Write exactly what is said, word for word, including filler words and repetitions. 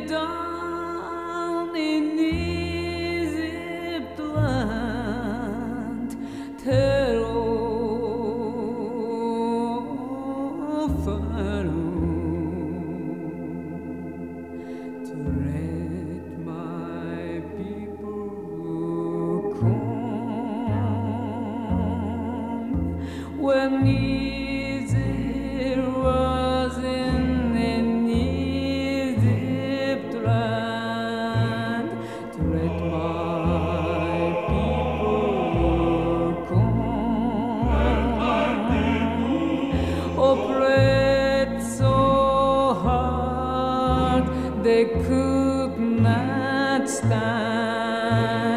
down in Egypt land, terror to let my people come when Israel was in an Egypt land, to let my people come, oppressed so hard they could not stand.